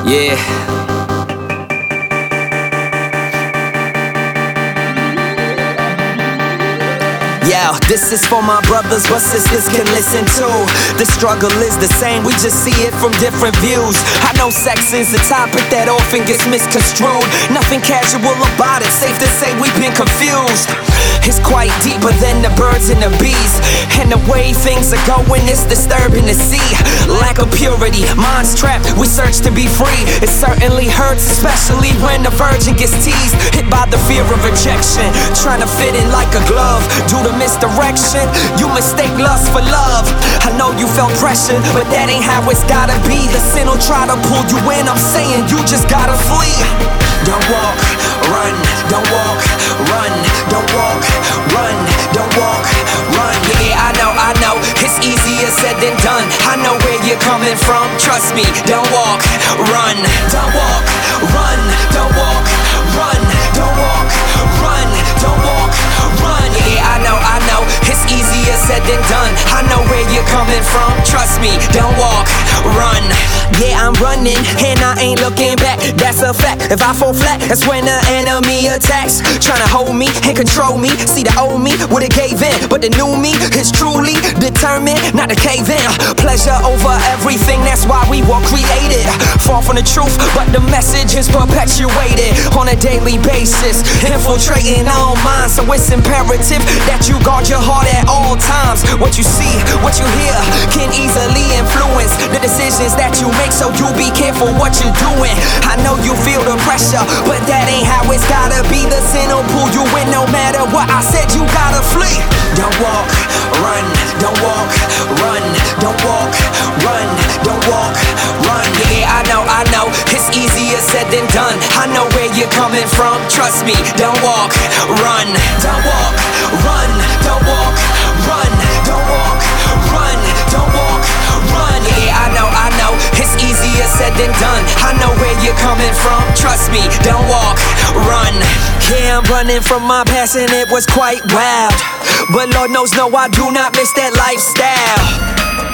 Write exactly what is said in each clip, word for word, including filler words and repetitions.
Yeah. Yeah, this is for my brothers, what sisters can listen to. The struggle is the same, we just see it from different views. I know sex is a topic that often gets misconstrued. Nothing casual about it, safe to say we've been confused. It's quite deeper than the birds and the bees, and the way things are going is disturbing to see. Lack of purity, minds trapped, we search to be free. It certainly hurts, especially when the virgin gets teased. Hit by the fear of rejection, trying to fit in like a glove. Due to misdirection, you mistake lust for love. I know you felt pressure, but that ain't how it's gotta be. The sin will try to pull you in, I'm saying you just gotta flee. Don't walk, run, don't walk, run, don't walk, run, don't walk, run. Yeah, I know, I know, it's easier said than done. I know where you're coming from, trust me. Don't walk, run, don't walk, run, don't walk, run, don't walk, run, don't walk, run. Yeah, I know, I know, it's easier said than done. I know where you're coming from, trust me. Don't walk, run. Yeah, I'm running and I ain't looking back, that's a fact. If I fall flat, that's when the enemy attacks, trying to hold me and control me. See, the old me would've gave in, but the new me is truly determined not to cave in. Pleasure over everything, that's why we were created. Far from the truth, but the message is perpetuated on a daily basis, infiltrating all minds. So it's imperative that you guard your heart at all times. What you see, what you hear can easily influence the decisions that you make, so you be careful what you're doing. I know you feel the pressure, but that ain't how it's gotta be. The sin will pull you in no matter what I said, you gotta flee. Don't walk, run, don't walk, run, don't walk, run, don't walk, run. Yeah, I know, I know, it's easier said than done. I know where you're coming from, trust me. Don't walk, run, don't walk, run, don't walk, run, don't walk, run, don't walk, run. Yeah, I know, I know, it's easier said than done. I know where you're coming from, trust me. Don't walk, run. Yeah, I'm running from my past and it was quite wild, but Lord knows, no, I do not miss that lifestyle.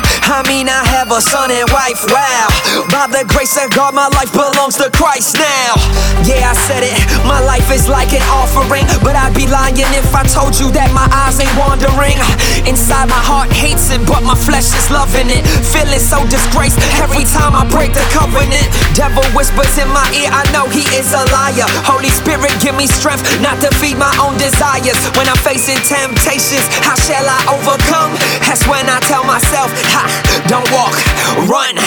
I mean, I have a son and wife, wow. By the grace of God, my life belongs to Christ now. Yeah, I said it, my life is like an offering, but I'd be lying if I told you that my eyes ain't wandering. Inside my heart hates it, but my flesh is loving it. Feeling so disgraced every time I break the covenant. Devil whispers in my ear, I know he is a liar. Holy Spirit, give me strength not to feed my own desires. When I'm facing temptations, how shall I overcome? That's when I tell myself, ha, don't walk, run,